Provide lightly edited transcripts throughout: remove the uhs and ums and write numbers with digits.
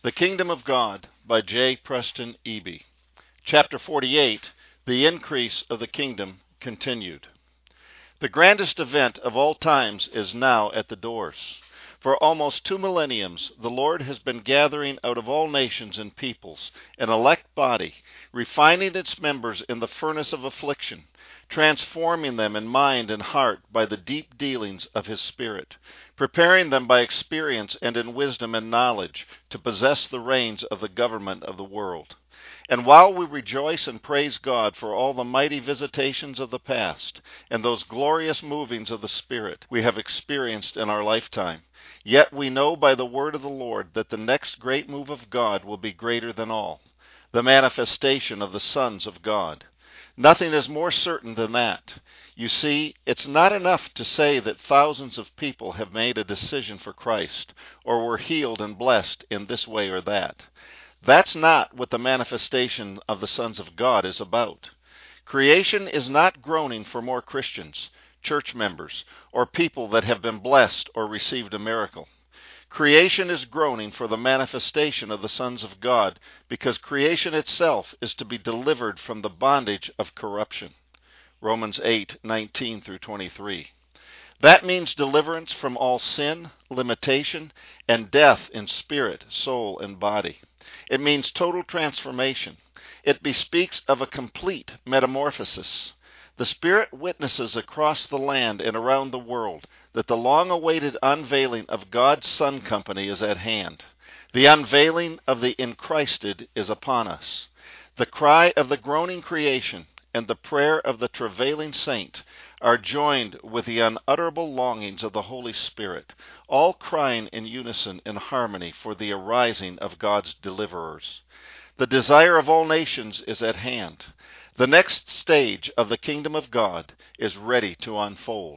The Kingdom of God by J. Preston Eby. Chapter 48, The Increase of the Kingdom Continued. The grandest event of all times is now at the doors. For almost 2 millenniums, the Lord has been gathering out of all nations and peoples an elect body, refining its members in the furnace of affliction, transforming them in mind and heart by the deep dealings of His Spirit, preparing them by experience and in wisdom and knowledge to possess the reins of the government of the world. And while we rejoice and praise God for all the mighty visitations of the past and those glorious movings of the Spirit we have experienced in our lifetime, yet we know by the word of the Lord that the next great move of God will be greater than all, the manifestation of the sons of God. Nothing is more certain than that. You see, it's not enough to say that thousands of people have made a decision for Christ or were healed and blessed in this way or that. That's not what the manifestation of the sons of God is about. Creation is not groaning for more Christians, church members, or people that have been blessed or received a miracle. Creation is groaning for the manifestation of the sons of God because creation itself is to be delivered from the bondage of corruption. Romans 8:19 through 23. That means deliverance from all sin, limitation, and death in spirit, soul, and body. It means total transformation. It bespeaks of a complete metamorphosis. The Spirit witnesses across the land and around the world that the long-awaited unveiling of God's Son Company is at hand. The unveiling of the Enchristed is upon us. The cry of the groaning creation and the prayer of the travailing saint are joined with the unutterable longings of the Holy Spirit, all crying in unison and harmony for the arising of God's deliverers. The desire of all nations is at hand. The next stage of the kingdom of God is ready to unfold.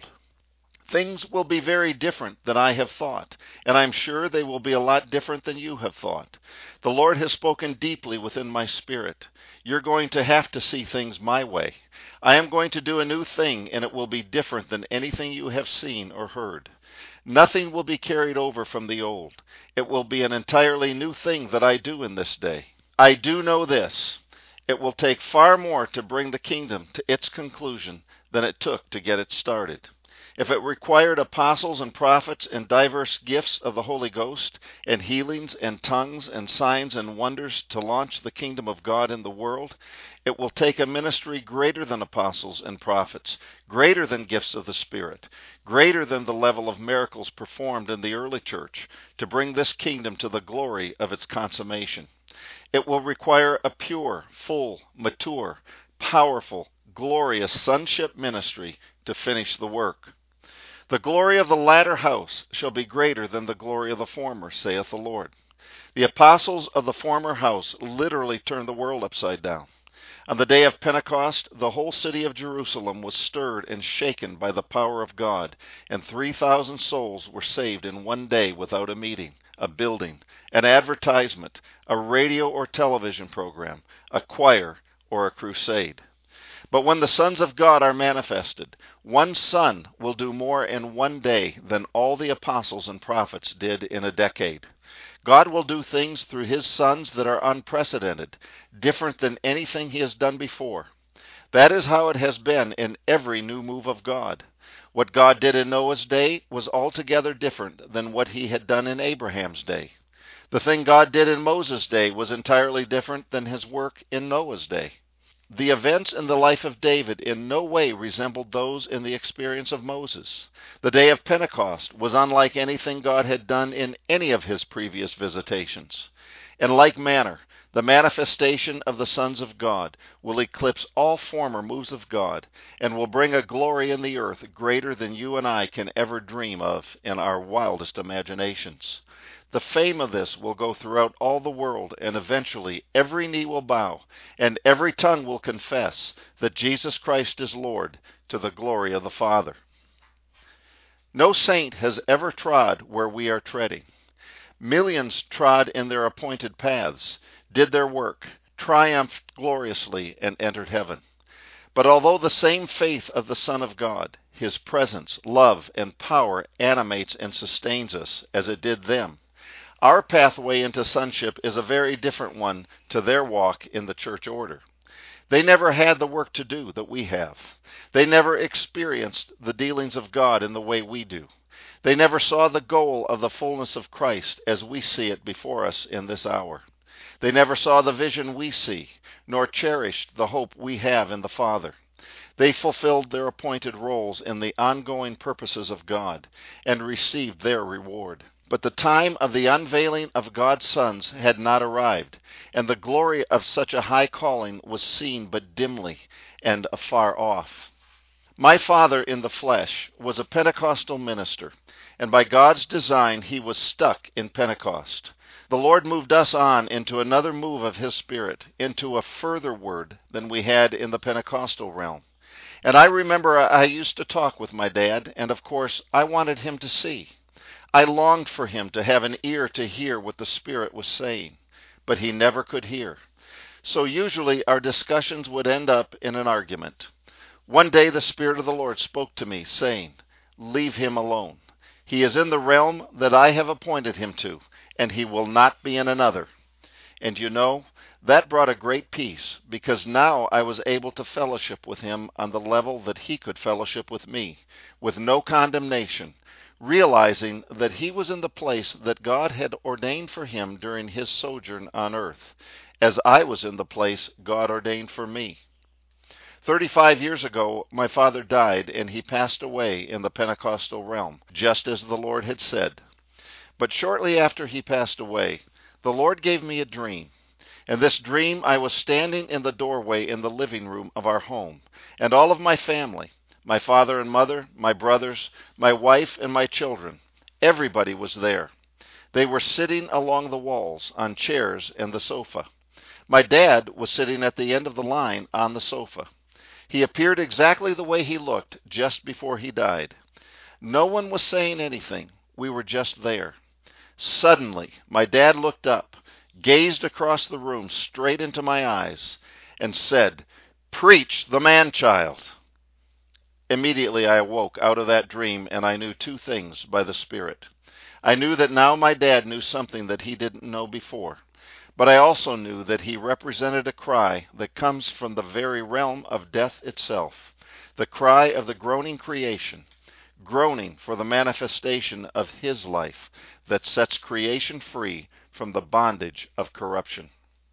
Things will be very different than I have thought, and I'm sure they will be a lot different than you have thought. The Lord has spoken deeply within my spirit. You're going to have to see things my way. I am going to do a new thing, and it will be different than anything you have seen or heard. Nothing will be carried over from the old. It will be an entirely new thing that I do in this day. I do know this. It will take far more to bring the kingdom to its conclusion than it took to get it started. If it required apostles and prophets and diverse gifts of the Holy Ghost, and healings and tongues and signs and wonders to launch the kingdom of God in the world, it will take a ministry greater than apostles and prophets, greater than gifts of the Spirit, greater than the level of miracles performed in the early church to bring this kingdom to the glory of its consummation. It will require a pure, full, mature, powerful, glorious sonship ministry to finish the work. The glory of the latter house shall be greater than the glory of the former, saith the Lord. The apostles of the former house literally turned the world upside down. On the day of Pentecost, the whole city of Jerusalem was stirred and shaken by the power of God, and 3,000 souls were saved in one day without a meeting, a building, an advertisement, a radio or television program, a choir, or a crusade. But when the sons of God are manifested, one son will do more in one day than all the apostles and prophets did in a decade. God will do things through His sons that are unprecedented, different than anything He has done before. That is how it has been in every new move of God. What God did in Noah's day was altogether different than what He had done in Abraham's day. The thing God did in Moses' day was entirely different than His work in Noah's day. The events in the life of David in no way resembled those in the experience of Moses. The day of Pentecost was unlike anything God had done in any of His previous visitations. In like manner, the manifestation of the sons of God will eclipse all former moves of God and will bring a glory in the earth greater than you and I can ever dream of in our wildest imaginations. The fame of this will go throughout all the world, and eventually every knee will bow, and every tongue will confess that Jesus Christ is Lord, to the glory of the Father. No saint has ever trod where we are treading. Millions trod in their appointed paths, did their work, triumphed gloriously, and entered heaven. But although the same faith of the Son of God, His presence, love, and power animates and sustains us as it did them, Our pathway into sonship is a very different one to their walk in the church order. They never had the work to do that we have. They never experienced the dealings of God in the way we do. They never saw the goal of the fullness of Christ as we see it before us in this hour. They never saw the vision we see, nor cherished the hope we have in the Father. They fulfilled their appointed roles in the ongoing purposes of God and received their reward. But the time of the unveiling of God's sons had not arrived, and the glory of such a high calling was seen but dimly and afar off. My father in the flesh was a Pentecostal minister, and by God's design he was stuck in Pentecost. The Lord moved us on into another move of His Spirit, into a further word than we had in the Pentecostal realm. And I remember I used to talk with my dad, and of course I wanted him to see. I longed for him to have an ear to hear what the Spirit was saying, but he never could hear. So usually our discussions would end up in an argument. One day the Spirit of the Lord spoke to me, saying, "Leave him alone. He is in the realm that I have appointed him to, and he will not be in another." And you know, that brought a great peace, because now I was able to fellowship with him on the level that he could fellowship with me, with no condemnation, realizing that he was in the place that God had ordained for him during his sojourn on earth, as I was in the place God ordained for me. 35 years ago, my father died, and he passed away in the Pentecostal realm, just as the Lord had said. But shortly after he passed away, the Lord gave me a dream. In this dream, I was standing in the doorway in the living room of our home, and all of my family, my father and mother, my brothers, my wife, and my children, everybody was there. They were sitting along the walls, on chairs and the sofa. My dad was sitting at the end of the line on the sofa. He appeared exactly the way he looked just before he died. No one was saying anything. We were just there. Suddenly, my dad looked up, gazed across the room straight into my eyes, and said, "Preach the man-child." Immediately I awoke out of that dream, and I knew two things by the Spirit. I knew that now my dad knew something that he didn't know before. But I also knew that he represented a cry that comes from the very realm of death itself, the cry of the groaning creation, groaning for the manifestation of his life that sets creation free from the bondage of corruption.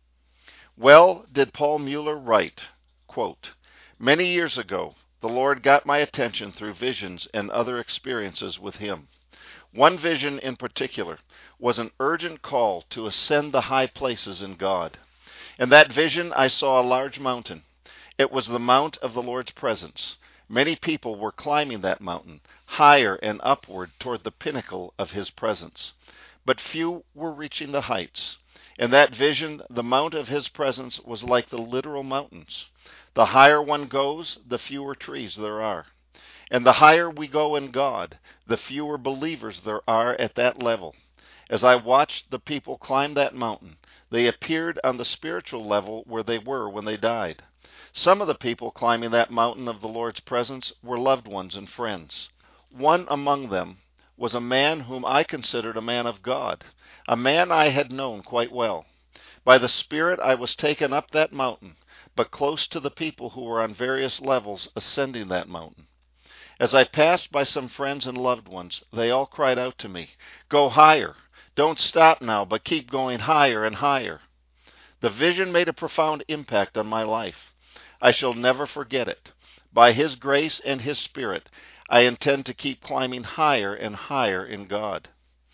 Well did Paul Mueller write, quote, "Many years ago, the Lord got my attention through visions and other experiences with him. One vision in particular was an urgent call to ascend the high places in God. In that vision, I saw a large mountain. It was the mount of the Lord's presence. Many people were climbing that mountain, higher and upward toward the pinnacle of His presence. But few were reaching the heights. In that vision, the mount of His presence was like the literal mountains. The higher one goes, the fewer trees there are. And the higher we go in God, the fewer believers there are at that level. As I watched the people climb that mountain, they appeared on the spiritual level where they were when they died. Some of the people climbing that mountain of the Lord's presence were loved ones and friends. One among them was a man whom I considered a man of God, a man I had known quite well. By the Spirit I was taken up that mountain, but close to the people who were on various levels ascending that mountain. As I passed by some friends and loved ones, they all cried out to me, "Go higher! Don't stop now, but keep going higher and higher." The vision made a profound impact on my life. I shall never forget it. By His grace and His Spirit, I intend to keep climbing higher and higher in God.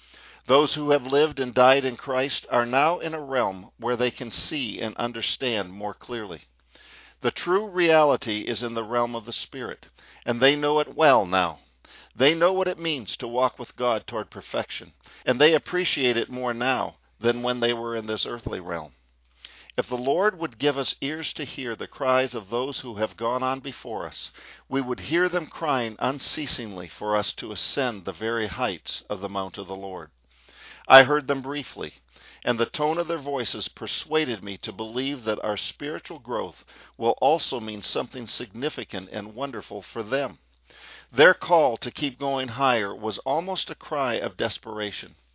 Those who have lived and died in Christ are now in a realm where they can see and understand more clearly. The true reality is in the realm of the Spirit, and they know it well now. They know what it means to walk with God toward perfection, and they appreciate it more now than when they were in this earthly realm. If the Lord would give us ears to hear the cries of those who have gone on before us, we would hear them crying unceasingly for us to ascend the very heights of the mount of the Lord. I heard them briefly, and the tone of their voices persuaded me to believe that our spiritual growth will also mean something significant and wonderful for them. Their call to keep going higher was almost a cry of desperation.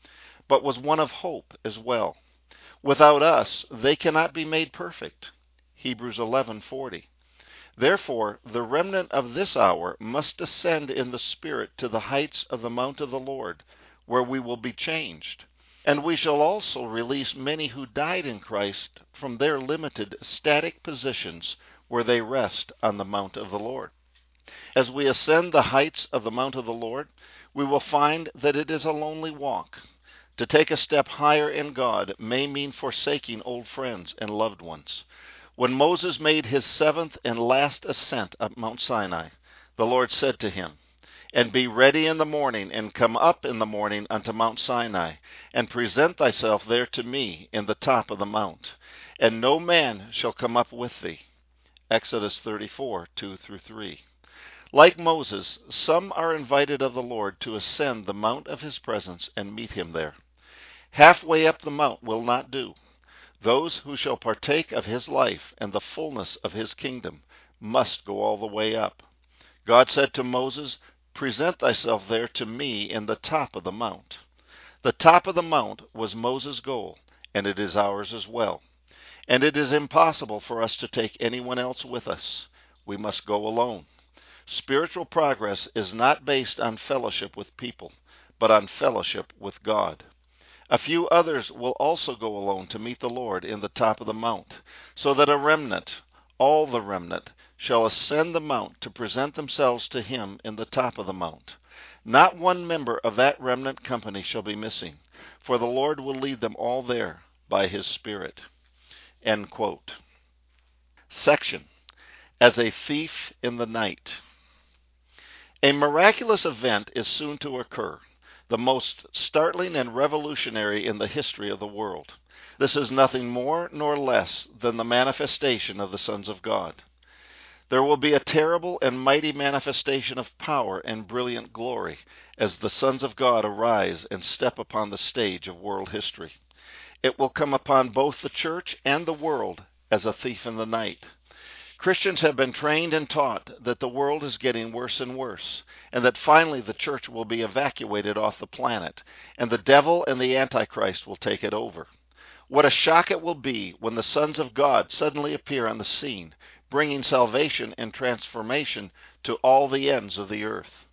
but was one of hope as well. Without us, they cannot be made perfect. Hebrews 11:40. Therefore, the remnant of this hour must ascend in the Spirit to the heights of the mount of the Lord, where we will be changed. And we shall also release many who died in Christ from their limited, static positions where they rest on the mount of the Lord. As we ascend the heights of the mount of the Lord, we will find that it is a lonely walk. To take a step higher in God may mean forsaking old friends and loved ones. When Moses made his seventh and last ascent up Mount Sinai, the Lord said to him, "And be ready in the morning, and come up in the morning unto Mount Sinai, and present thyself there to me in the top of the mount, and no man shall come up with thee." Exodus 34:2-3. Like Moses, some are invited of the Lord to ascend the mount of his presence and meet him there. Halfway up the mount will not do. Those who shall partake of his life and the fullness of his kingdom must go all the way up. God said to Moses, "Present thyself there to me in the top of the mount." The top of the mount was Moses' goal, and it is ours as well. And it is impossible for us to take anyone else with us. We must go alone. Spiritual progress is not based on fellowship with people, but on fellowship with God. A few others will also go alone to meet the Lord in the top of the mount, so that a remnant, all the remnant, shall ascend the mount to present themselves to him in the top of the mount. Not one member of that remnant company shall be missing, for the Lord will lead them all there by his Spirit. End quote. Section: As a Thief in the Night. A miraculous event is soon to occur, the most startling and revolutionary in the history of the world. This is nothing more nor less than the manifestation of the sons of God. There will be a terrible and mighty manifestation of power and brilliant glory as the sons of God arise and step upon the stage of world history. It will come upon both the church and the world as a thief in the night. Christians have been trained and taught that the world is getting worse and worse, and that finally the church will be evacuated off the planet, and the devil and the Antichrist will take it over. What a shock it will be when the sons of God suddenly appear on the scene, bringing salvation and transformation to all the ends of the earth.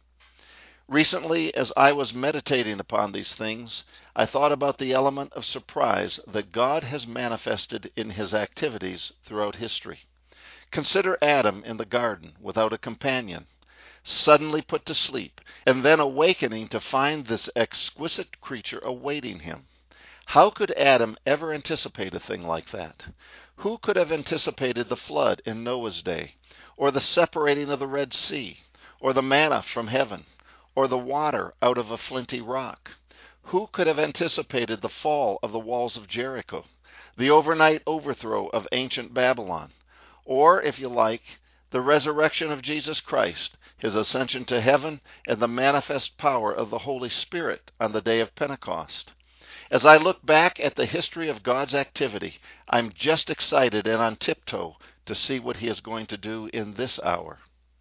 Recently, as I was meditating upon these things, I thought about the element of surprise that God has manifested in his activities throughout history. Consider Adam in the garden without a companion, suddenly put to sleep, and then awakening to find this exquisite creature awaiting him. How could Adam ever anticipate a thing like that? Who could have anticipated the flood in Noah's day, or the separating of the Red Sea, or the manna from heaven, or the water out of a flinty rock? Who could have anticipated the fall of the walls of Jericho, the overnight overthrow of ancient Babylon, or, if you like, the resurrection of Jesus Christ, his ascension to heaven, and the manifest power of the Holy Spirit on the day of Pentecost? As I look back at the history of God's activity, I'm just excited and on tiptoe to see what he is going to do in this hour.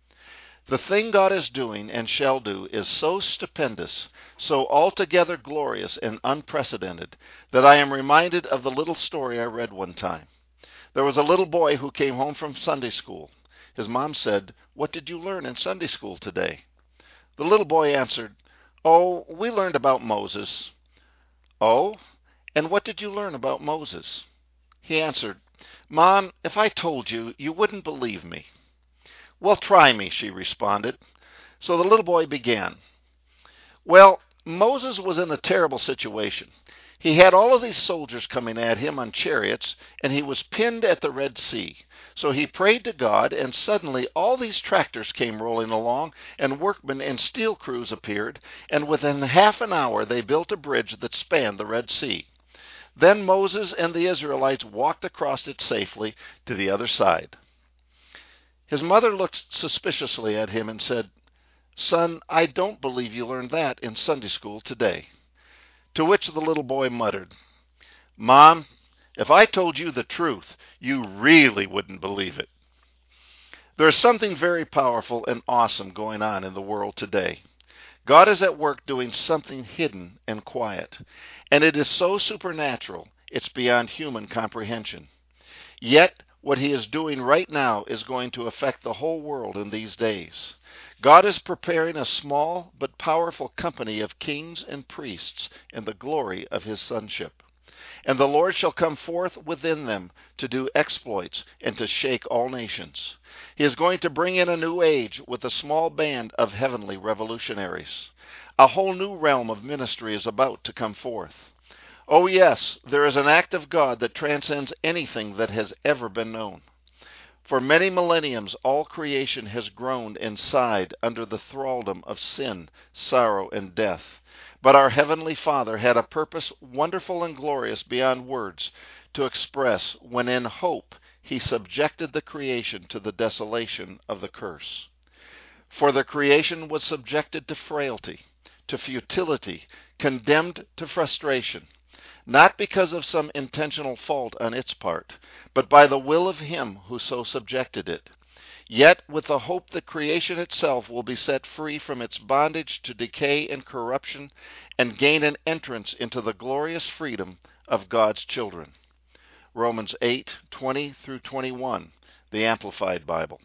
The thing God is doing and shall do is so stupendous, so altogether glorious and unprecedented, that I am reminded of the little story I read one time. There was a little boy who came home from Sunday school. His mom said, "What did you learn in Sunday school today?" The little boy answered, "Oh, we learned about Moses." "Oh, and what did you learn about Moses?" He answered, "Mom, if I told you, you wouldn't believe me." "Well, try me," she responded. So the little boy began. Well, Moses was in a terrible situation. He had all of these soldiers coming at him on chariots, and he was pinned at the Red Sea. So he prayed to God, and suddenly all these tractors came rolling along, and workmen and steel crews appeared, and within half an hour they built a bridge that spanned the Red Sea. Then Moses and the Israelites walked across it safely to the other side. His mother looked suspiciously at him and said, "Son, I don't believe you learned that in Sunday school today." To which the little boy muttered, "Mom, if I told you the truth, you really wouldn't believe it." There is something very powerful and awesome going on in the world today. God is at work doing something hidden and quiet, and it is so supernatural it's beyond human comprehension. Yet, what he is doing right now is going to affect the whole world in these days. God is preparing a small but powerful company of kings and priests in the glory of his sonship. And the Lord shall come forth within them to do exploits and to shake all nations. He is going to bring in a new age with a small band of heavenly revolutionaries. A whole new realm of ministry is about to come forth. Oh yes, there is an act of God that transcends anything that has ever been known. For many millenniums, all creation has groaned and sighed under the thraldom of sin, sorrow, and death. But our Heavenly Father had a purpose wonderful and glorious beyond words to express when in hope he subjected the creation to the desolation of the curse. For the creation was subjected to frailty, to futility, condemned to frustration, not because of some intentional fault on its part, but by the will of him who so subjected it. Yet with the hope that creation itself will be set free from its bondage to decay and corruption and gain an entrance into the glorious freedom of God's children. Romans 8:20 through 21, the Amplified Bible.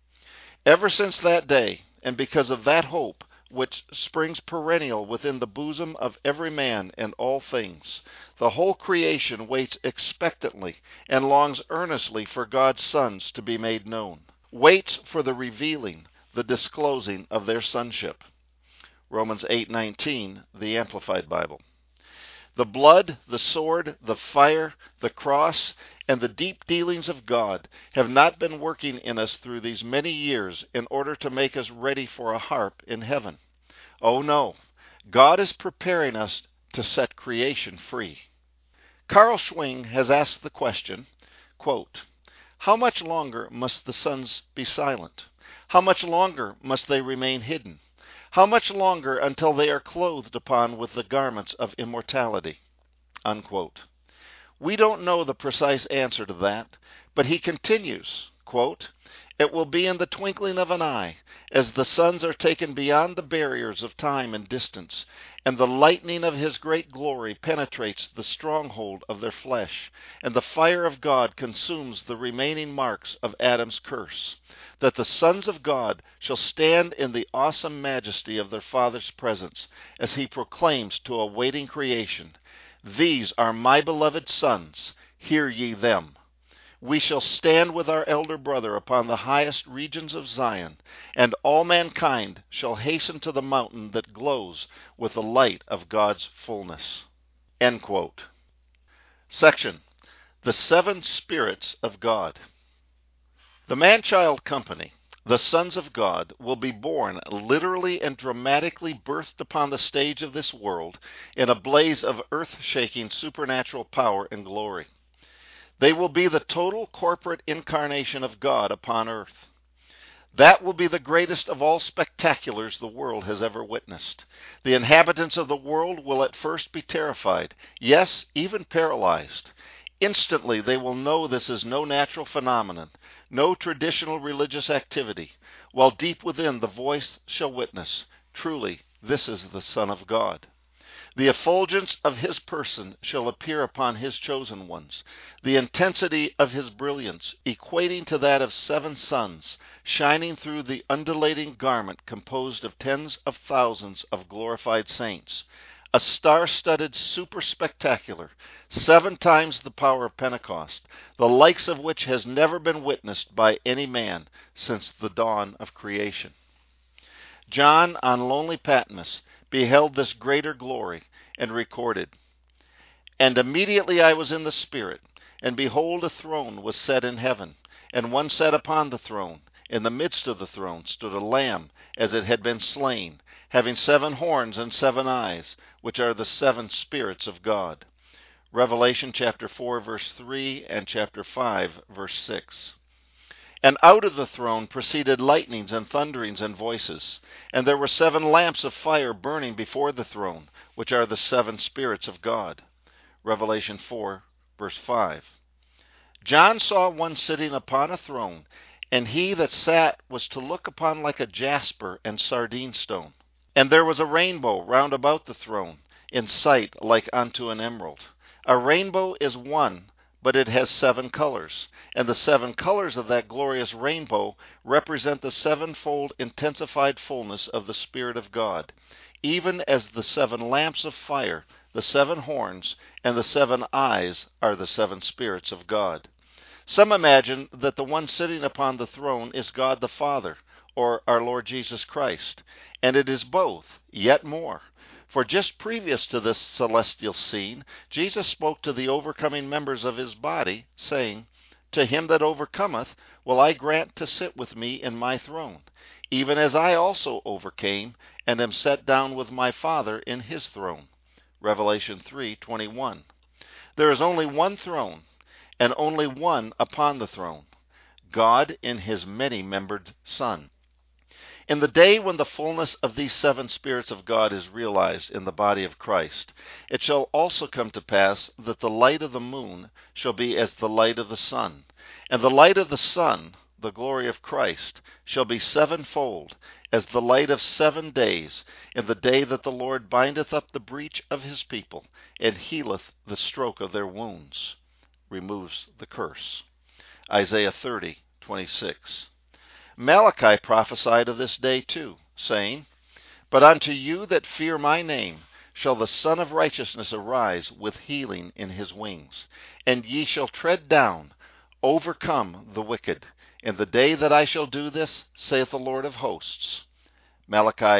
Ever since that day, and because of that hope, which springs perennial within the bosom of every man and all things, the whole creation waits expectantly and longs earnestly for God's sons to be made known. Waits for the revealing, the disclosing of their sonship. Romans 8:19, the Amplified Bible. The blood, the sword, the fire, the cross, and the deep dealings of God have not been working in us through these many years in order to make us ready for a harp in heaven. Oh no, God is preparing us to set creation free. Carl Schwing has asked the question, quote, how much longer must the sons be silent? How much longer must they remain hidden? How much longer until they are clothed upon with the garments of immortality? Unquote. We don't know the precise answer to that, but he continues, quote, it will be in the twinkling of an eye, as the sons are taken beyond the barriers of time and distance, and the lightning of his great glory penetrates the stronghold of their flesh, and the fire of God consumes the remaining marks of Adam's curse, that the sons of God shall stand in the awesome majesty of their Father's presence, as he proclaims to a waiting creation, these are my beloved sons, hear ye them. We shall stand with our elder brother upon the highest regions of Zion, and all mankind shall hasten to the mountain that glows with the light of God's fullness. End quote. Section: The Seven Spirits of God. The man-child company, the sons of God, will be born, literally and dramatically birthed upon the stage of this world in a blaze of earth-shaking supernatural power and glory. They will be the total corporate incarnation of God upon earth. That will be the greatest of all spectaculars the world has ever witnessed. The inhabitants of the world will at first be terrified, yes, even paralyzed. Instantly they will know this is no natural phenomenon, no traditional religious activity, while deep within the voice shall witness, truly, this is the Son of God. The effulgence of his person shall appear upon his chosen ones, the intensity of his brilliance equating to that of seven suns, shining through the undulating garment composed of tens of thousands of glorified saints, a star-studded super-spectacular, 7 times the power of Pentecost, the likes of which has never been witnessed by any man since the dawn of creation. John on lonely Patmos beheld this greater glory, and recorded, and immediately I was in the Spirit, and behold a throne was set in heaven, and one sat upon the throne. In the midst of the throne stood a lamb, as it had been slain, having 7 horns and 7 eyes, which are the 7 spirits of God. Revelation chapter 4, verse 3, and chapter 5, verse 6. And out of the throne proceeded lightnings and thunderings and voices. And there were 7 lamps of fire burning before the throne, which are the 7 spirits of God. Revelation 4, verse 5. John saw one sitting upon a throne, and he that sat was to look upon like a jasper and sardine stone. And there was a rainbow round about the throne, in sight like unto an emerald. A rainbow is one, but it has 7 colors, and the 7 colors of that glorious rainbow represent the sevenfold intensified fullness of the Spirit of God, even as the 7 lamps of fire, the 7 horns, and the 7 eyes are the 7 spirits of God. Some imagine that the one sitting upon the throne is God the Father, or our Lord Jesus Christ, and it is both, yet more. For just previous to this celestial scene, Jesus spoke to the overcoming members of his body, saying, "To him that overcometh will I grant to sit with me in my throne, even as I also overcame, and am set down with my Father in his throne." Revelation 3:21. There is only one throne, and only one upon the throne, God in his many-membered Son. In the day when the fullness of these 7 spirits of God is realized in the body of Christ, it shall also come to pass that the light of the moon shall be as the light of the sun, and the light of the sun, the glory of Christ, shall be 7-fold, as the light of 7 days, in the day that the Lord bindeth up the breach of his people, and healeth the stroke of their wounds, removes the curse. Isaiah 30:26. Malachi prophesied of this day too, saying, "But unto you that fear my name shall the Son of Righteousness arise with healing in his wings, and ye shall tread down, overcome the wicked, in the day that I shall do this, saith the Lord of hosts." Malachi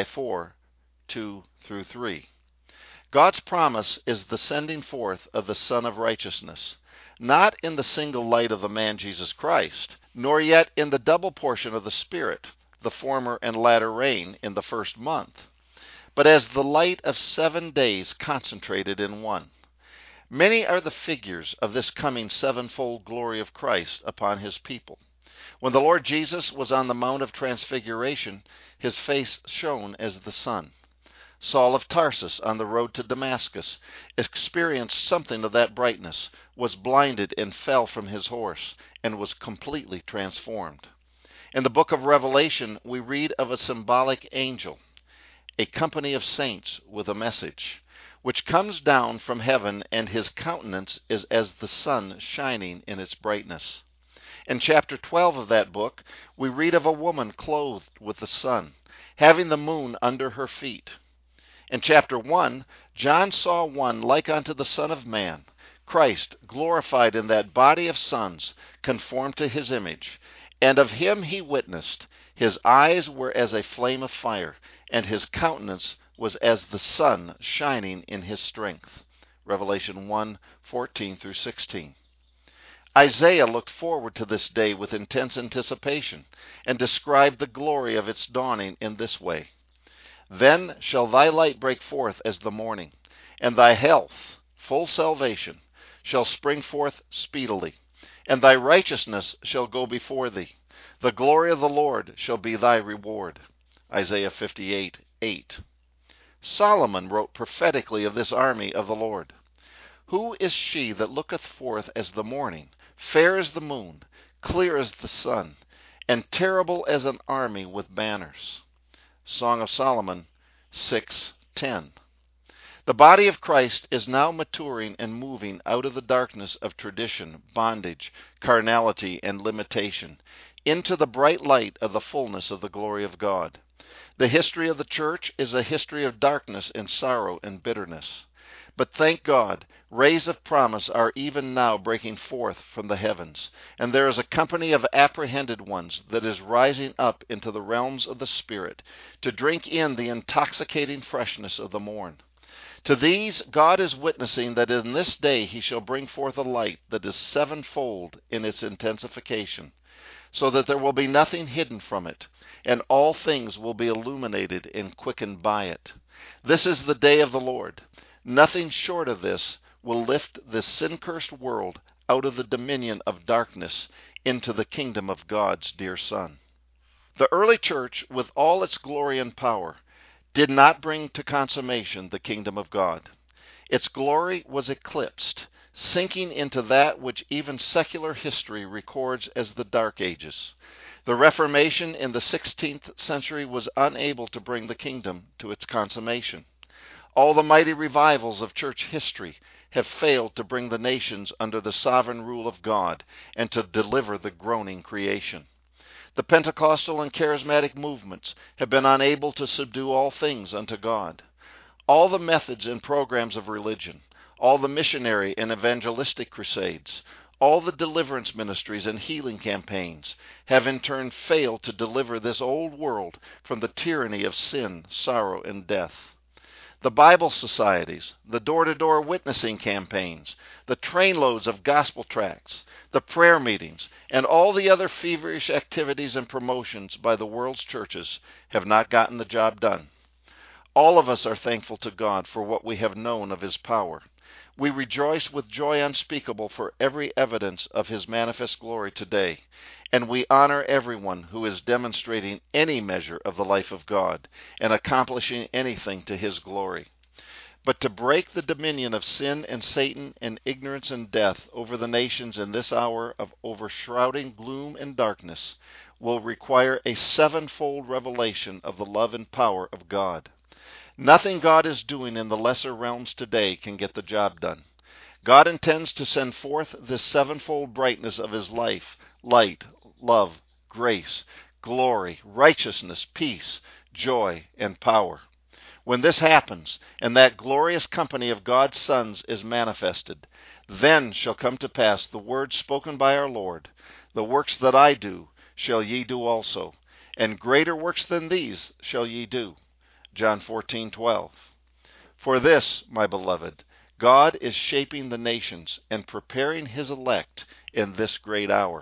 4:2-3. God's promise is the sending forth of the Son of Righteousness, not in the single light of the man Jesus Christ, nor yet in the double portion of the Spirit, the former and latter rain in the first month, but as the light of 7 days concentrated in one. Many are the figures of this coming 7-fold glory of Christ upon his people. When the Lord Jesus was on the Mount of Transfiguration, his face shone as the sun. Saul of Tarsus, on the road to Damascus, experienced something of that brightness, was blinded and fell from his horse, and was completely transformed. In the book of Revelation, we read of a symbolic angel, a company of saints with a message, which comes down from heaven, and his countenance is as the sun shining in its brightness. In chapter 12 of that book, we read of a woman clothed with the sun, having the moon under her feet. In chapter 1, John saw one like unto the Son of Man, Christ, glorified in that body of sons, conformed to his image. And of him he witnessed, his eyes were as a flame of fire, and his countenance was as the sun shining in his strength. Revelation 1:14-16. Isaiah looked forward to this day with intense anticipation, and described the glory of its dawning in this way: "Then shall thy light break forth as the morning, and thy health, full salvation, shall spring forth speedily, and thy righteousness shall go before thee. The glory of the Lord shall be thy reward." Isaiah 58:8. Solomon wrote prophetically of this army of the Lord: "Who is she that looketh forth as the morning, fair as the moon, clear as the sun, and terrible as an army with banners?" Song of Solomon 6:10. The body of Christ is now maturing and moving out of the darkness of tradition, bondage, carnality, and limitation, into the bright light of the fullness of the glory of God. The history of the church is a history of darkness and sorrow and bitterness. But thank God, rays of promise are even now breaking forth from the heavens, and there is a company of apprehended ones that is rising up into the realms of the Spirit to drink in the intoxicating freshness of the morn. To these God is witnessing that in this day he shall bring forth a light that is 7-fold in its intensification, so that there will be nothing hidden from it, and all things will be illuminated and quickened by it. This is the day of the Lord. Nothing short of this will lift this sin-cursed world out of the dominion of darkness into the kingdom of God's dear Son. The early church, with all its glory and power, did not bring to consummation the kingdom of God. Its glory was eclipsed, sinking into that which even secular history records as the Dark Ages. The Reformation in the 16th century was unable to bring the kingdom to its consummation. All the mighty revivals of church history have failed to bring the nations under the sovereign rule of God and to deliver the groaning creation. The Pentecostal and charismatic movements have been unable to subdue all things unto God. All the methods and programs of religion, all the missionary and evangelistic crusades, all the deliverance ministries and healing campaigns have in turn failed to deliver this old world from the tyranny of sin, sorrow, and death. The Bible societies, the door-to-door witnessing campaigns, the trainloads of gospel tracts, the prayer meetings, and all the other feverish activities and promotions by the world's churches have not gotten the job done. All of us are thankful to God for what we have known of His power. We rejoice with joy unspeakable for every evidence of His manifest glory today, and we honor everyone who is demonstrating any measure of the life of God and accomplishing anything to His glory. But to break the dominion of sin and Satan and ignorance and death over the nations in this hour of overshrouding gloom and darkness will require a sevenfold revelation of the love and power of God. Nothing God is doing in the lesser realms today can get the job done. God intends to send forth this sevenfold brightness of His life, light, love, grace, glory, righteousness, peace, joy, and power. When this happens, and that glorious company of God's sons is manifested, then shall come to pass the word spoken by our Lord, "The works that I do shall ye do also, and greater works than these shall ye do." John 14:12. For this, my beloved, God is shaping the nations and preparing His elect in this great hour.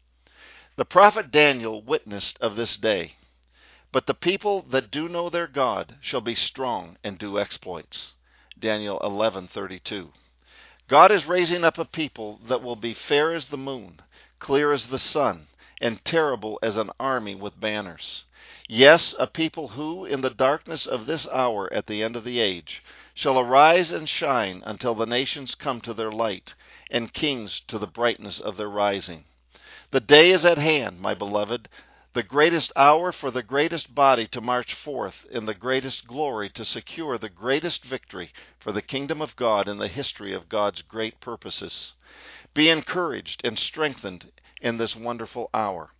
The prophet Daniel witnessed of this day. But the people that do know their God shall be strong and do exploits. Daniel 11:32. God is raising up a people that will be fair as the moon, clear as the sun, and terrible as an army with banners. Yes, a people who, in the darkness of this hour at the end of the age, shall arise and shine until the nations come to their light, and kings to the brightness of their rising. The day is at hand, my beloved, the greatest hour for the greatest body to march forth in the greatest glory to secure the greatest victory for the kingdom of God in the history of God's great purposes. Be encouraged and strengthened in this wonderful hour.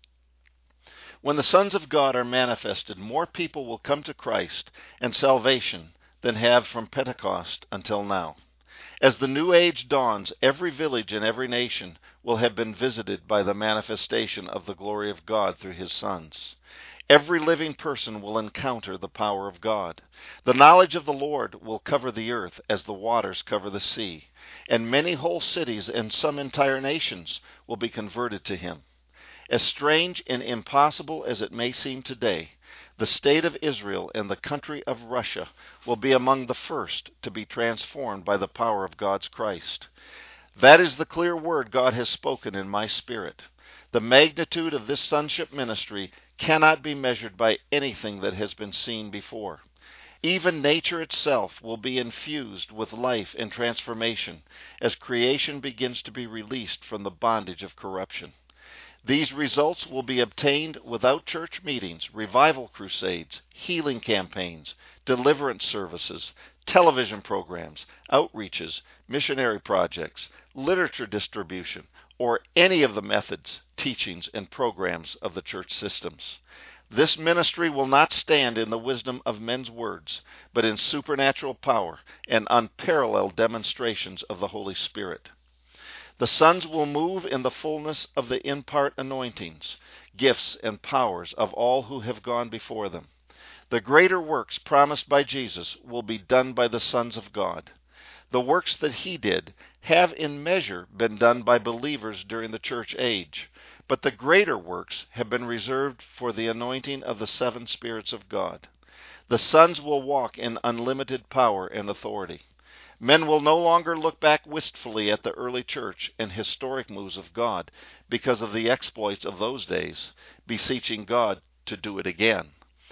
When the sons of God are manifested, more people will come to Christ and salvation than have from Pentecost until now. As the new age dawns, every village and every nation will have been visited by the manifestation of the glory of God through His sons. Every living person will encounter the power of God. The knowledge of the Lord will cover the earth as the waters cover the sea, and many whole cities and some entire nations will be converted to Him. As strange and impossible as it may seem today, the state of Israel and the country of Russia will be among the first to be transformed by the power of God's Christ. That is the clear word God has spoken in my spirit. The magnitude of this sonship ministry cannot be measured by anything that has been seen before. Even nature itself will be infused with life and transformation as creation begins to be released from the bondage of corruption. These results will be obtained without church meetings, revival crusades, healing campaigns, deliverance services, television programs, outreaches, missionary projects, literature distribution, or any of the methods, teachings, and programs of the church systems. This ministry will not stand in the wisdom of men's words, but in supernatural power and unparalleled demonstrations of the Holy Spirit. The sons will move in the fullness of the in-part anointings, gifts, and powers of all who have gone before them. The greater works promised by Jesus will be done by the sons of God. The works that He did have in measure been done by believers during the church age, but the greater works have been reserved for the anointing of the seven spirits of God. The sons will walk in unlimited power and authority. Men will no longer look back wistfully at the early church and historic moves of God because of the exploits of those days, beseeching God to do it again.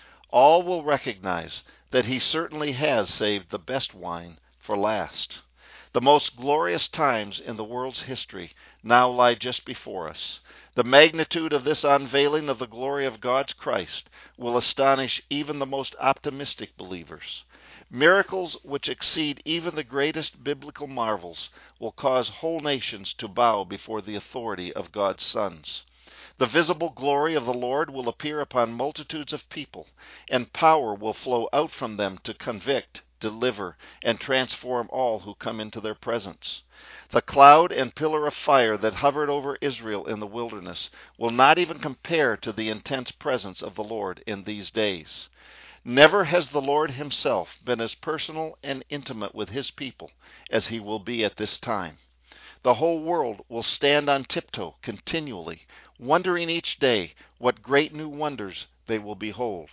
All will recognize that He certainly has saved the best wine for last. The most glorious times in the world's history now lie just before us. The magnitude of this unveiling of the glory of God's Christ will astonish even the most optimistic believers. Miracles which exceed even the greatest biblical marvels will cause whole nations to bow before the authority of God's sons. The visible glory of the Lord will appear upon multitudes of people, and power will flow out from them to convict, deliver, and transform all who come into their presence. The cloud and pillar of fire that hovered over Israel in the wilderness will not even compare to the intense presence of the Lord in these days. Never has the Lord himself been as personal and intimate with his people as he will be at this time. The whole world will stand on tiptoe continually, wondering each day what great new wonders they will behold.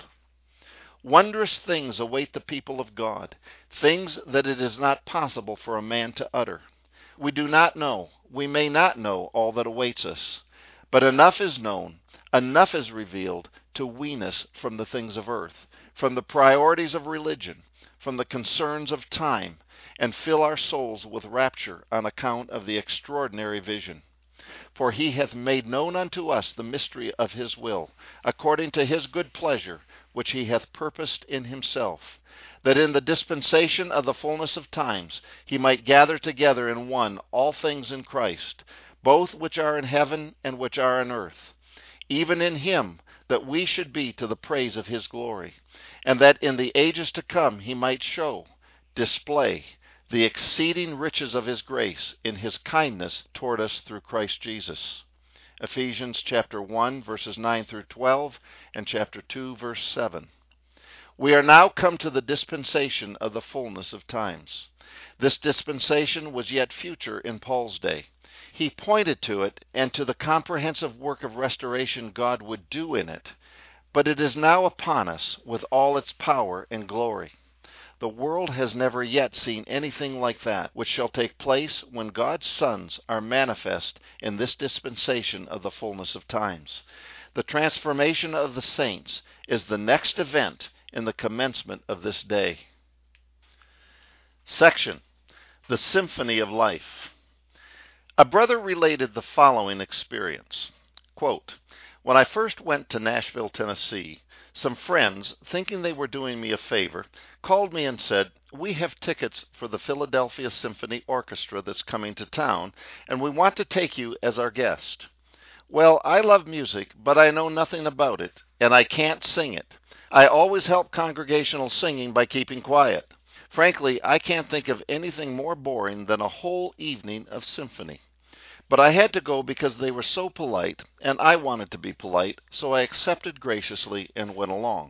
Wondrous things await the people of God, things that it is not possible for a man to utter. We do not know, we may not know all that awaits us, but enough is known, enough is revealed to wean us from the things of earth, from the priorities of religion, from the concerns of time, and fill our souls with rapture on account of the extraordinary vision. For he hath made known unto us the mystery of his will, according to his good pleasure, which he hath purposed in himself, that in the dispensation of the fullness of times he might gather together in one all things in Christ, both which are in heaven and which are on earth, even in him, that we should be to the praise of his glory, and that in the ages to come he might show, display, the exceeding riches of his grace in his kindness toward us through Christ Jesus. Ephesians chapter 1, verses 9 through 12, and chapter 2, verse 7. We are now come to the dispensation of the fullness of times. This dispensation was yet future in Paul's day. He pointed to it and to the comprehensive work of restoration God would do in it, but it is now upon us with all its power and glory. The world has never yet seen anything like that which shall take place when God's sons are manifest in this dispensation of the fullness of times. The transformation of the saints is the next event in the commencement of this day. Section: The Symphony of Life. A brother related the following experience. Quote, "When I first went to Nashville, Tennessee, some friends, thinking they were doing me a favor, called me and said, 'We have tickets for the Philadelphia Symphony Orchestra that's coming to town, and we want to take you as our guest.' Well, I love music, but I know nothing about it, and I can't sing it. I always help congregational singing by keeping quiet. Frankly, I can't think of anything more boring than a whole evening of symphony. But I had to go because they were so polite, and I wanted to be polite, so I accepted graciously and went along.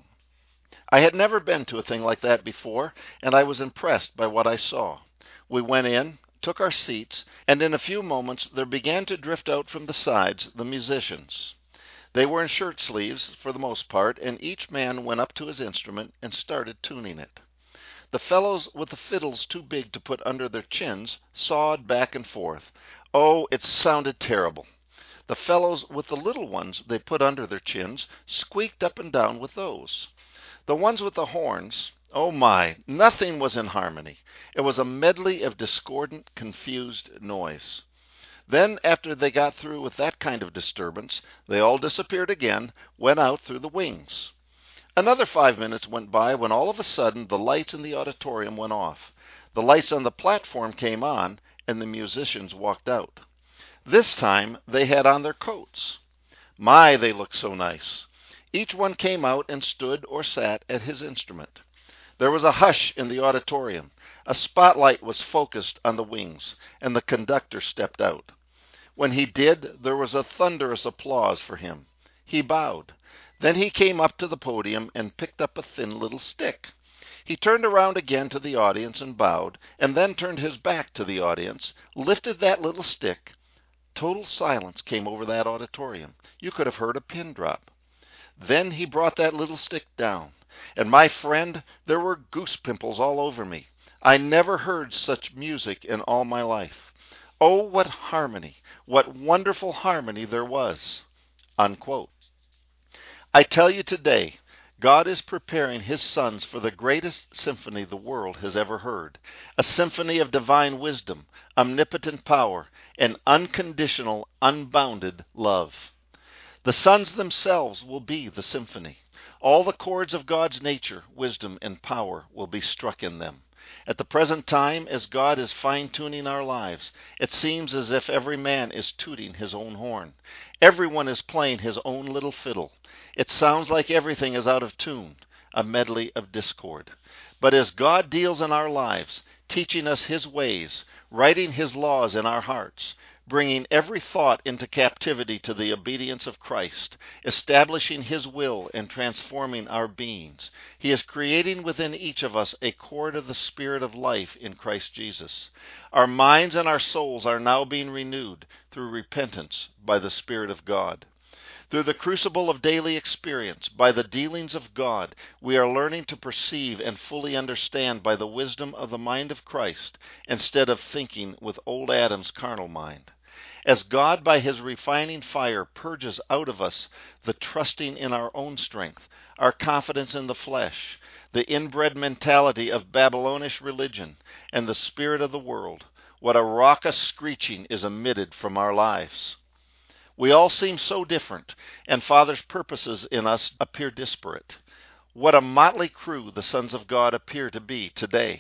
I had never been to a thing like that before, and I was impressed by what I saw. We went in, took our seats, and in a few moments there began to drift out from the sides the musicians. They were in shirt sleeves for the most part, and each man went up to his instrument and started tuning it. The fellows with the fiddles too big to put under their chins sawed back and forth. Oh, it sounded terrible. The fellows with the little ones they put under their chins squeaked up and down with those. The ones with the horns, oh my, nothing was in harmony. It was a medley of discordant, confused noise. Then, after they got through with that kind of disturbance, they all disappeared again, went out through the wings. Another 5 minutes went by when all of a sudden the lights in the auditorium went off. The lights on the platform came on, and the musicians walked out. This time they had on their coats. My, they looked so nice. Each one came out and stood or sat at his instrument. There was a hush in the auditorium. A spotlight was focused on the wings, and the conductor stepped out. When he did, there was a thunderous applause for him. He bowed. Then he came up to the podium and picked up a thin little stick. He turned around again to the audience and bowed, and then turned his back to the audience, lifted that little stick. Total silence came over that auditorium. You could have heard a pin drop. Then he brought that little stick down, and my friend, there were goose pimples all over me. I never heard such music in all my life. Oh, what harmony, what wonderful harmony there was." Unquote. I tell you today, God is preparing his sons for the greatest symphony the world has ever heard, a symphony of divine wisdom, omnipotent power, and unconditional, unbounded love. The sons themselves will be the symphony. All the chords of God's nature, wisdom, and power will be struck in them. At the present time, as God is fine-tuning our lives, it seems as if every man is tooting his own horn. Everyone is playing his own little fiddle. It sounds like everything is out of tune, a medley of discord. But as God deals in our lives, teaching us his ways, writing his laws in our hearts, bringing every thought into captivity to the obedience of Christ, establishing his will and transforming our beings, he is creating within each of us a chord of the Spirit of life in Christ Jesus. Our minds and our souls are now being renewed through repentance by the Spirit of God. Through the crucible of daily experience, by the dealings of God, we are learning to perceive and fully understand by the wisdom of the mind of Christ, instead of thinking with old Adam's carnal mind. As God by his refining fire purges out of us the trusting in our own strength, our confidence in the flesh, the inbred mentality of Babylonish religion, and the spirit of the world, what a raucous screeching is emitted from our lives. We all seem so different, and Father's purposes in us appear disparate. What a motley crew the sons of God appear to be today.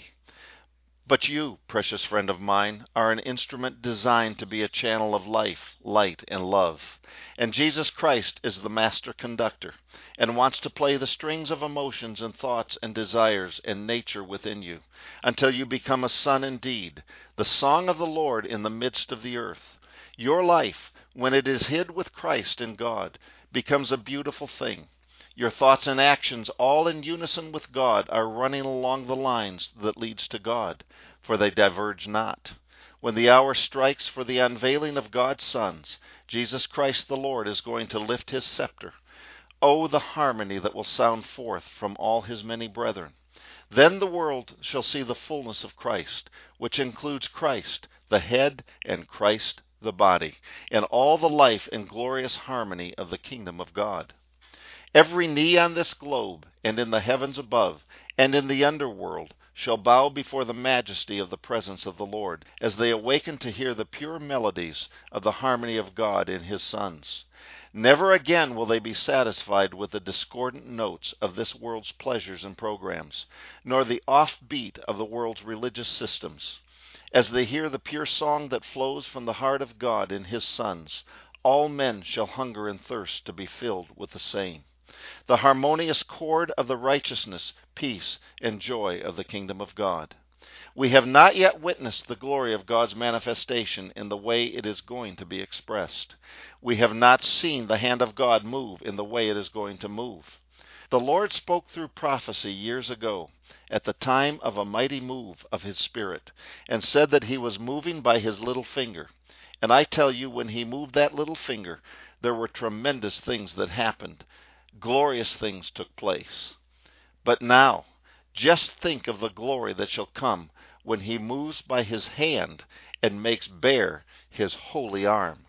But you, precious friend of mine, are an instrument designed to be a channel of life, light, and love. And Jesus Christ is the master conductor, and wants to play the strings of emotions and thoughts and desires and nature within you, until you become a son indeed, the song of the Lord in the midst of the earth. Your life, when it is hid with Christ in God, becomes a beautiful thing. Your thoughts and actions, all in unison with God, are running along the lines that leads to God, for they diverge not. When the hour strikes for the unveiling of God's sons, Jesus Christ the Lord is going to lift his scepter. Oh, the harmony that will sound forth from all his many brethren. Then the world shall see the fullness of Christ, which includes Christ, the head, and Christ, the body, and all the life and glorious harmony of the kingdom of God. Every knee on this globe, and in the heavens above, and in the underworld, shall bow before the majesty of the presence of the Lord, as they awaken to hear the pure melodies of the harmony of God in his sons. Never again will they be satisfied with the discordant notes of this world's pleasures and programs, nor the offbeat of the world's religious systems. As they hear the pure song that flows from the heart of God in his sons, all men shall hunger and thirst to be filled with the same. The harmonious chord of the righteousness, peace, and joy of the kingdom of God. We have not yet witnessed the glory of God's manifestation in the way it is going to be expressed. We have not seen the hand of God move in the way it is going to move. The Lord spoke through prophecy years ago, at the time of a mighty move of his Spirit, and said that he was moving by his little finger. And I tell you, when he moved that little finger, there were tremendous things that happened. Glorious things took place. But now, just think of the glory that shall come when he moves by his hand and makes bare his holy arm.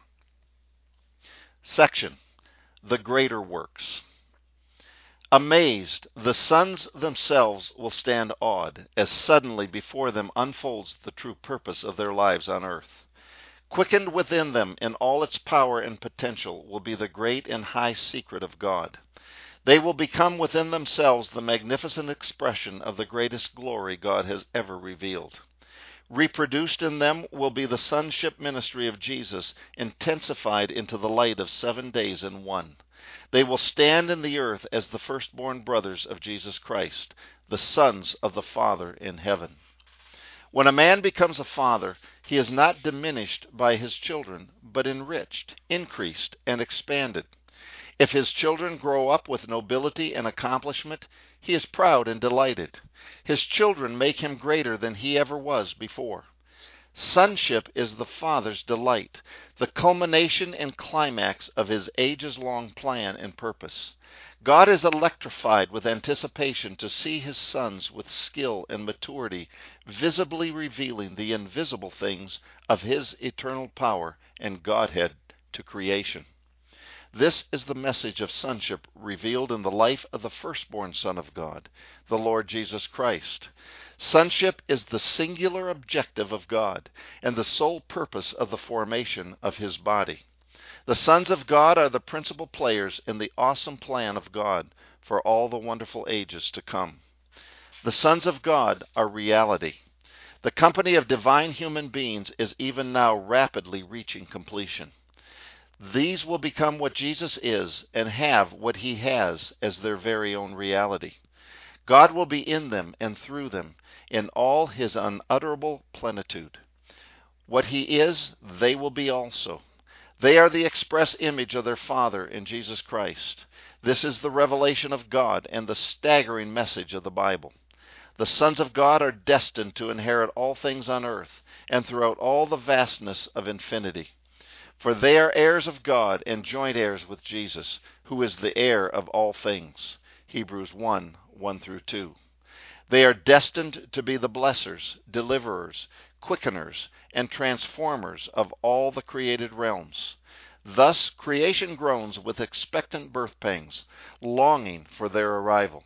Section: The Greater Works. Amazed, the sons themselves will stand awed, as suddenly before them unfolds the true purpose of their lives on earth. Quickened within them in all its power and potential will be the great and high secret of God. They will become within themselves the magnificent expression of the greatest glory God has ever revealed. Reproduced in them will be the sonship ministry of Jesus, intensified into the light of 7 days in one. They will stand in the earth as the firstborn brothers of Jesus Christ, the sons of the Father in heaven. When a man becomes a father, he is not diminished by his children, but enriched, increased, and expanded. If his children grow up with nobility and accomplishment, he is proud and delighted. His children make him greater than he ever was before. Sonship is the Father's delight, the culmination and climax of his ages-long plan and purpose. God is electrified with anticipation to see his sons with skill and maturity visibly revealing the invisible things of his eternal power and Godhead to creation. This is the message of sonship revealed in the life of the firstborn Son of God, the Lord Jesus Christ. Sonship is the singular objective of God and the sole purpose of the formation of his body. The sons of God are the principal players in the awesome plan of God for all the wonderful ages to come. The sons of God are reality. The company of divine human beings is even now rapidly reaching completion. These will become what Jesus is and have what he has as their very own reality. God will be in them and through them in all his unutterable plenitude. What he is, they will be also. They are the express image of their Father in Jesus Christ. This is the revelation of God and the staggering message of the Bible. The sons of God are destined to inherit all things on earth and throughout all the vastness of infinity. For they are heirs of God and joint heirs with Jesus, who is the heir of all things. Hebrews 1:1-2. They are destined to be the blessers, deliverers, quickeners, and transformers of all the created realms. Thus creation groans with expectant birth pangs, longing for their arrival.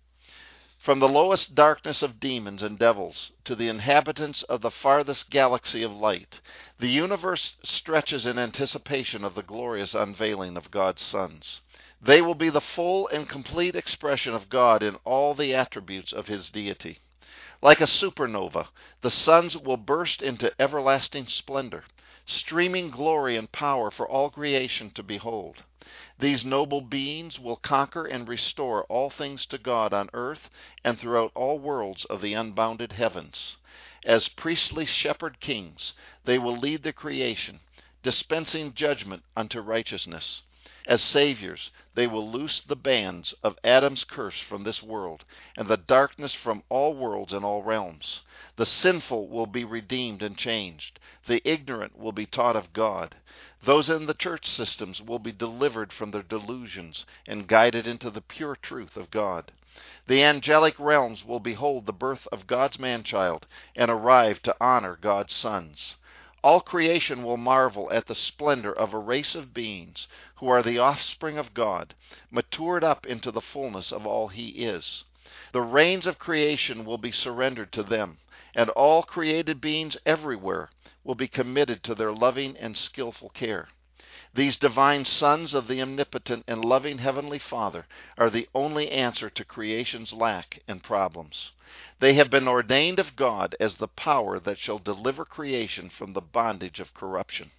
From the lowest darkness of demons and devils to the inhabitants of the farthest galaxy of light, the universe stretches in anticipation of the glorious unveiling of God's sons. They will be the full and complete expression of God in all the attributes of his deity. Like a supernova, the sons will burst into everlasting splendor, streaming glory and power for all creation to behold. These noble beings will conquer and restore all things to God on earth and throughout all worlds of the unbounded heavens. As priestly shepherd kings, they will lead the creation, dispensing judgment unto righteousness. As saviors, they will loose the bands of Adam's curse from this world, and the darkness from all worlds and all realms. The sinful will be redeemed and changed. The ignorant will be taught of God. Those in the church systems will be delivered from their delusions and guided into the pure truth of God. The angelic realms will behold the birth of God's man-child and arrive to honor God's sons. All creation will marvel at the splendor of a race of beings who are the offspring of God, matured up into the fullness of all he is. The reins of creation will be surrendered to them, and all created beings everywhere will be committed to their loving and skillful care. These divine sons of the omnipotent and loving Heavenly Father are the only answer to creation's lack and problems. They have been ordained of God as the power that shall deliver creation from the bondage of corruption.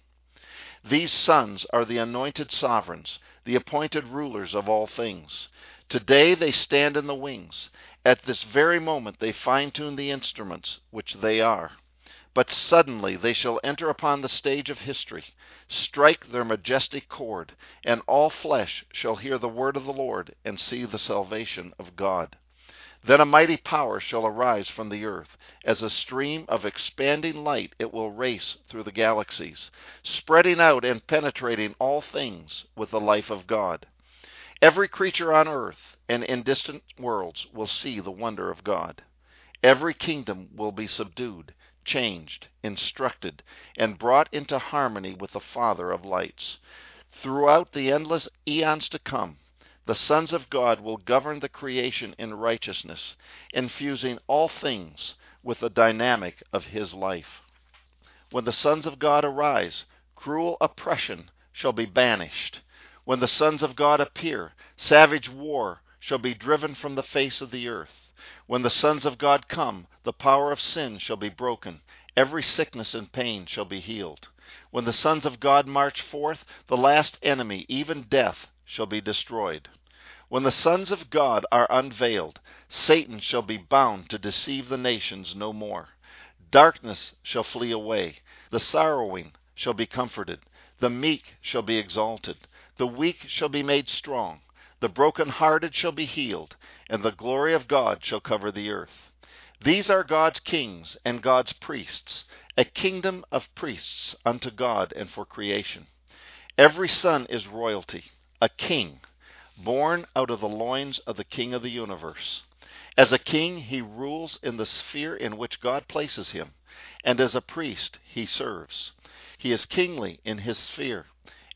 These sons are the anointed sovereigns, the appointed rulers of all things. Today they stand in the wings. At this very moment they fine-tune the instruments, which they are. But suddenly they shall enter upon the stage of history, strike their majestic chord, and all flesh shall hear the word of the Lord and see the salvation of God. Then a mighty power shall arise from the earth. As a stream of expanding light it will race through the galaxies, spreading out and penetrating all things with the life of God. Every creature on earth and in distant worlds will see the wonder of God. Every kingdom will be subdued, changed, instructed, and brought into harmony with the Father of lights. Throughout the endless eons to come, the sons of God will govern the creation in righteousness, infusing all things with the dynamic of his life. When the sons of God arise, cruel oppression shall be banished. When the sons of God appear, savage war shall be driven from the face of the earth. When the sons of God come, the power of sin shall be broken. Every sickness and pain shall be healed. When the sons of God march forth, the last enemy, even death, shall be destroyed. When the sons of God are unveiled, Satan shall be bound to deceive the nations no more. Darkness shall flee away. The sorrowing shall be comforted. The meek shall be exalted. The weak shall be made strong. The broken-hearted shall be healed, and the glory of God shall cover the earth. These are God's kings and God's priests, a kingdom of priests unto God and for creation. Every son is royalty, a king, born out of the loins of the King of the universe. As a king, he rules in the sphere in which God places him, and as a priest, he serves. He is kingly in his sphere,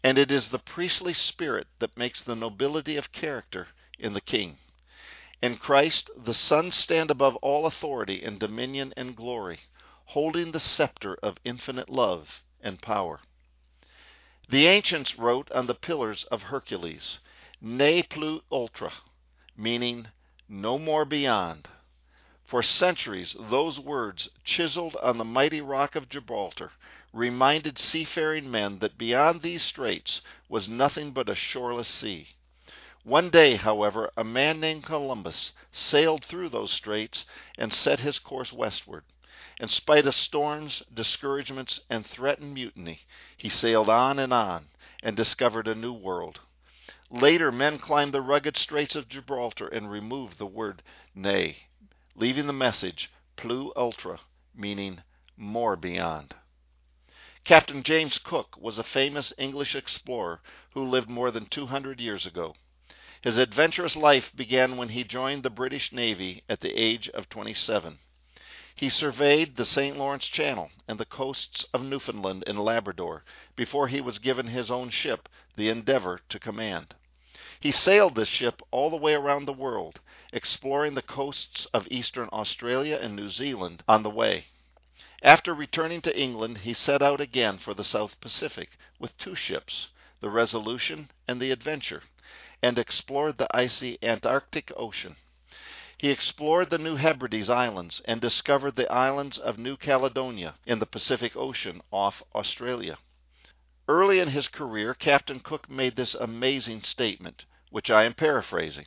And it is the priestly spirit that makes the nobility of character in the king. In Christ, the sons stand above all authority and dominion and glory, holding the scepter of infinite love and power. The ancients wrote on the pillars of Hercules, Ne plus ultra, meaning no more beyond. For centuries, those words, chiseled on the mighty rock of Gibraltar, reminded seafaring men that beyond these straits was nothing but a shoreless sea. One day, however, a man named Columbus sailed through those straits and set his course westward. In spite of storms, discouragements, and threatened mutiny, he sailed on and discovered a new world. Later, men climbed the rugged straits of Gibraltar and removed the word ne, leaving the message plus ultra, meaning more beyond. Captain James Cook was a famous English explorer who lived more than 200 years ago. His adventurous life began when he joined the British Navy at the age of 27. He surveyed the St. Lawrence Channel and the coasts of Newfoundland and Labrador before he was given his own ship, the Endeavour, to command. He sailed this ship all the way around the world, exploring the coasts of eastern Australia and New Zealand on the way. After returning to England, he set out again for the South Pacific with 2 ships, the Resolution and the Adventure, and explored the icy Antarctic Ocean. He explored the New Hebrides Islands and discovered the islands of New Caledonia in the Pacific Ocean off Australia. Early in his career, Captain Cook made this amazing statement, which I am paraphrasing.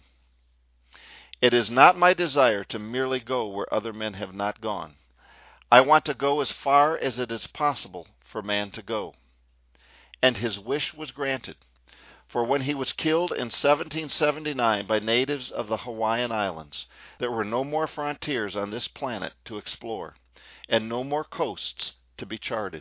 It is not my desire to merely go where other men have not gone. I want to go as far as it is possible for man to go. And his wish was granted. For when he was killed in 1779 by natives of the Hawaiian Islands, there were no more frontiers on this planet to explore, and no more coasts to be charted.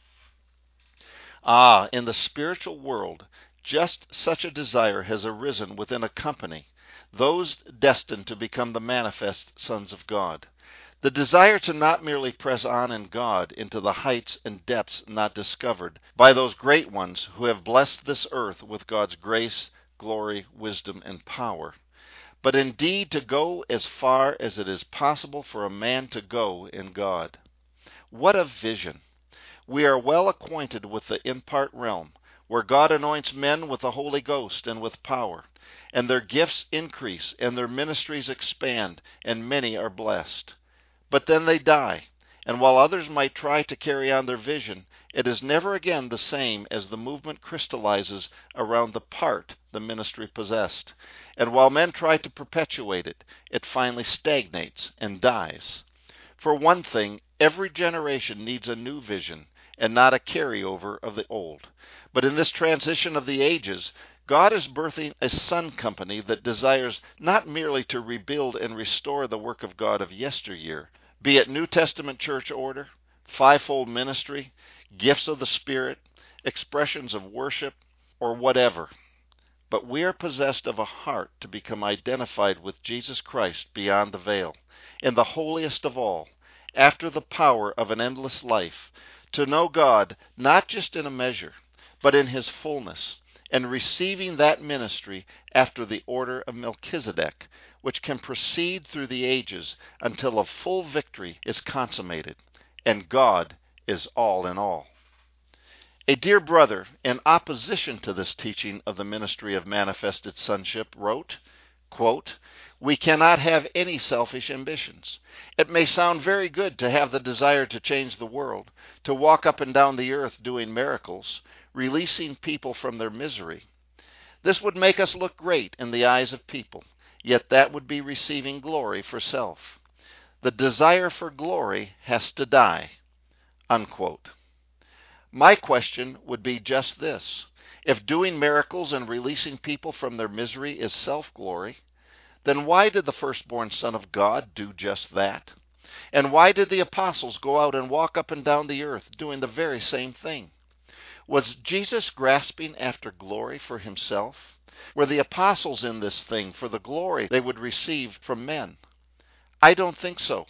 In the spiritual world, just such a desire has arisen within a company, those destined to become the manifest sons of God. The desire to not merely press on in God into the heights and depths not discovered by those great ones who have blessed this earth with God's grace, glory, wisdom, and power, but indeed to go as far as it is possible for a man to go in God. What a vision! We are well acquainted with the in-part realm, where God anoints men with the Holy Ghost and with power, and their gifts increase and their ministries expand, and many are blessed. But then they die, and while others might try to carry on their vision, it is never again the same as the movement crystallizes around the part the ministry possessed. And while men try to perpetuate it, it finally stagnates and dies. For one thing, every generation needs a new vision and not a carryover of the old. But in this transition of the ages, God is birthing a son company that desires not merely to rebuild and restore the work of God of yesteryear, be it New Testament church order, fivefold ministry, gifts of the Spirit, expressions of worship, or whatever. But we are possessed of a heart to become identified with Jesus Christ beyond the veil, in the holiest of all, after the power of an endless life, to know God not just in a measure, but in His fullness, and receiving that ministry after the order of Melchizedek, which can proceed through the ages until a full victory is consummated, and God is all in all. A dear brother, in opposition to this teaching of the ministry of manifested sonship, wrote, quote, "We cannot have any selfish ambitions. It may sound very good to have the desire to change the world, to walk up and down the earth doing miracles, releasing people from their misery. This would make us look great in the eyes of people, yet that would be receiving glory for self. The desire for glory has to die." Unquote. My question would be just this. If doing miracles and releasing people from their misery is self-glory, then why did the firstborn Son of God do just that? And why did the apostles go out and walk up and down the earth doing the very same thing? Was Jesus grasping after glory for himself? Were the apostles in this thing for the glory they would receive from men? I don't think so.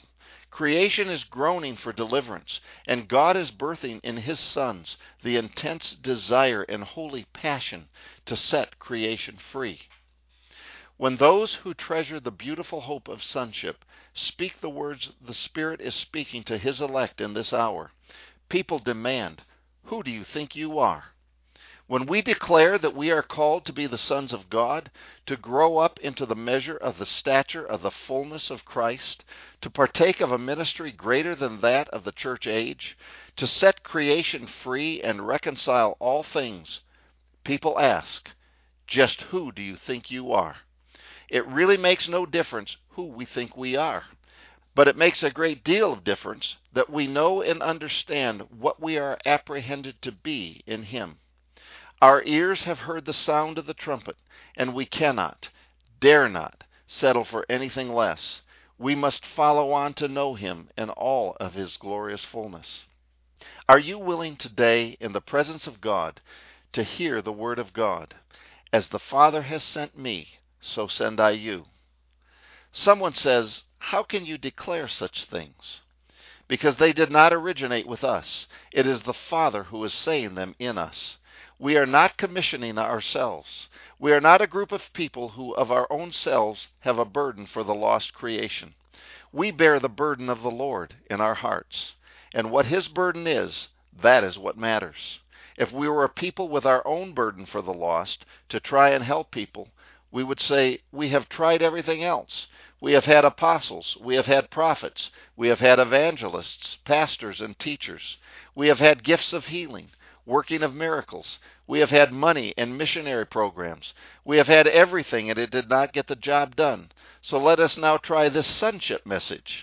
Creation is groaning for deliverance, and God is birthing in his sons the intense desire and holy passion to set creation free. When those who treasure the beautiful hope of sonship speak the words the Spirit is speaking to his elect in this hour, people demand, "Who do you think you are?" When we declare that we are called to be the sons of God, to grow up into the measure of the stature of the fullness of Christ, to partake of a ministry greater than that of the church age, to set creation free and reconcile all things, people ask, "Just who do you think you are?" It really makes no difference who we think we are, but it makes a great deal of difference that we know and understand what we are apprehended to be in him. Our ears have heard the sound of the trumpet, and we cannot, dare not, settle for anything less. We must follow on to know him in all of his glorious fullness. Are you willing today, in the presence of God, to hear the word of God? As the Father has sent me, so send I you. Someone says, "How can you declare such things?" Because they did not originate with us. It is the Father who is saying them in us. We are not commissioning ourselves. We are not a group of people who of our own selves have a burden for the lost creation. We bear the burden of the Lord in our hearts. And what his burden is, that is what matters. If we were a people with our own burden for the lost, to try and help people, we would say, "We have tried everything else. We have had apostles, we have had prophets, we have had evangelists, pastors, and teachers. We have had gifts of healing, working of miracles. We have had money and missionary programs. We have had everything, and it did not get the job done. So let us now try this sonship message."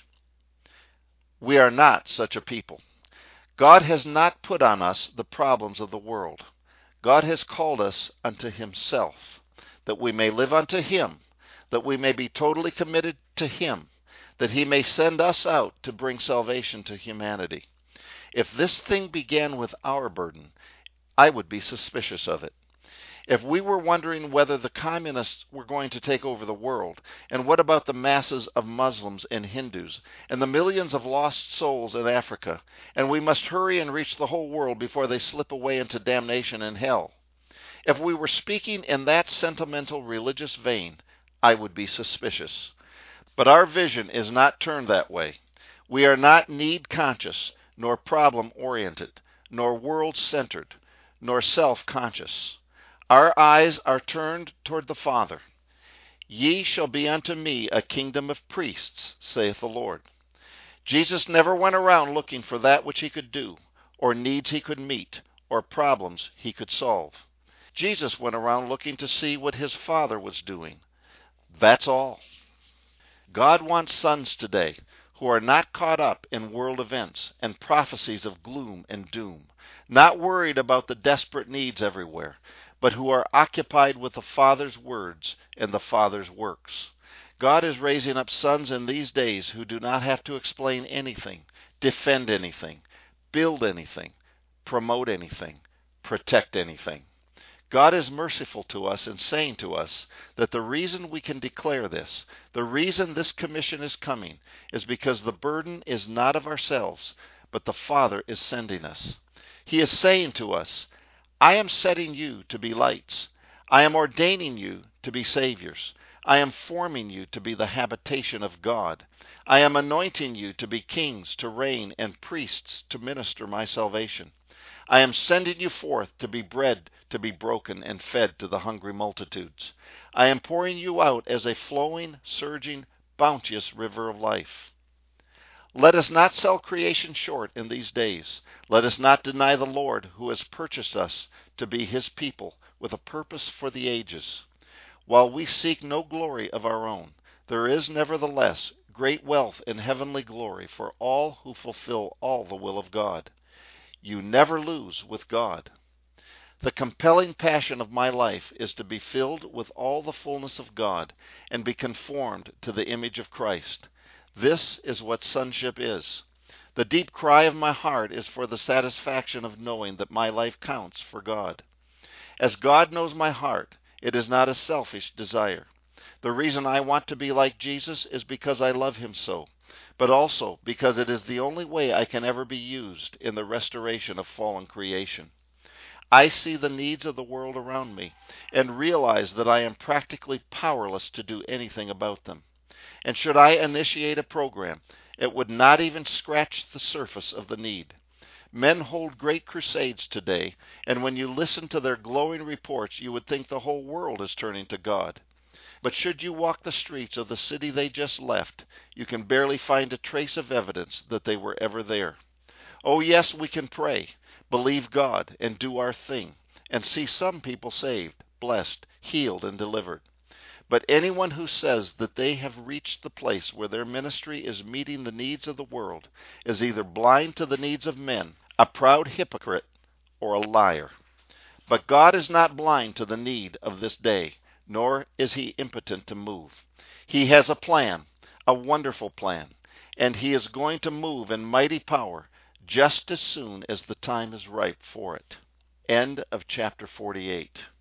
We are not such a people. God has not put on us the problems of the world. God has called us unto himself, that we may live unto him, that we may be totally committed to him, that he may send us out to bring salvation to humanity. If this thing began with our burden, I would be suspicious of it. If we were wondering whether the communists were going to take over the world, and what about the masses of Muslims and Hindus, and the millions of lost souls in Africa, and we must hurry and reach the whole world before they slip away into damnation and hell. If we were speaking in that sentimental religious vein, I would be suspicious. But our vision is not turned that way. We are not need-conscious, nor problem-oriented, nor world-centered, nor self-conscious. Our eyes are turned toward the Father. "Ye shall be unto me a kingdom of priests, saith the Lord." Jesus never went around looking for that which he could do, or needs he could meet, or problems he could solve. Jesus went around looking to see what his Father was doing. That's all. God wants sons today who are not caught up in world events and prophecies of gloom and doom, not worried about the desperate needs everywhere, but who are occupied with the Father's words and the Father's works. God is raising up sons in these days who do not have to explain anything, defend anything, build anything, promote anything, protect anything. God is merciful to us in saying to us that the reason we can declare this, the reason this commission is coming, is because the burden is not of ourselves, but the Father is sending us. He is saying to us, "I am setting you to be lights. I am ordaining you to be saviors. I am forming you to be the habitation of God. I am anointing you to be kings, to reign, and priests to minister my salvation. I am sending you forth to be bread to be broken and fed to the hungry multitudes. I am pouring you out as a flowing, surging, bounteous river of life." Let us not sell creation short in these days. Let us not deny the Lord who has purchased us to be his people with a purpose for the ages. While we seek no glory of our own, there is nevertheless great wealth in heavenly glory for all who fulfill all the will of God. You never lose with God. The compelling passion of my life is to be filled with all the fullness of God and be conformed to the image of Christ. This is what sonship is. The deep cry of my heart is for the satisfaction of knowing that my life counts for God. As God knows my heart, it is not a selfish desire. The reason I want to be like Jesus is because I love him so. but also because it is the only way I can ever be used in the restoration of fallen creation. I see the needs of the world around me and realize that I am practically powerless to do anything about them. And should I initiate a program, it would not even scratch the surface of the need. Men hold great crusades today, and when you listen to their glowing reports, you would think the whole world is turning to God. But should you walk the streets of the city they just left, you can barely find a trace of evidence that they were ever there. Oh yes, we can pray, believe God, and do our thing, and see some people saved, blessed, healed, and delivered. But anyone who says that they have reached the place where their ministry is meeting the needs of the world is either blind to the needs of men, a proud hypocrite, or a liar. But God is not blind to the need of this day, nor is he impotent to move. He has a plan, a wonderful plan, and he is going to move in mighty power just as soon as the time is ripe for it. End of chapter 48.